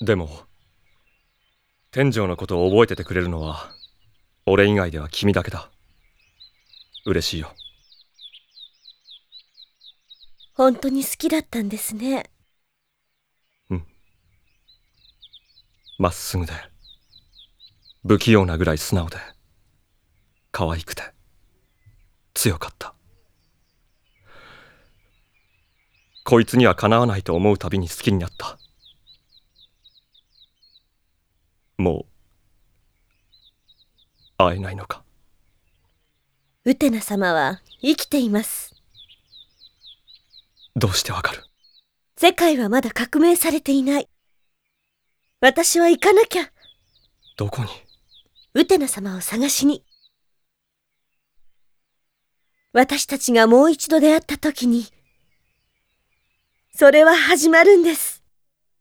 でも天上のことを覚えててくれるのは俺以外では君だけだ。嬉しいよ。 本当に好きだったんですね。 うん。まっすぐで不器用なぐらい素直で可愛くて強かった。こいつにはかなわないと思うたびに好きになった。もう会えないのか。 ウテナ様は生きています。 どうしてわかる？ 世界はまだ革命されていない。私は行かなきゃ。 どこに？ ウテナ様を探しに。私たちがもう一度出会った時に、それは始まるんです。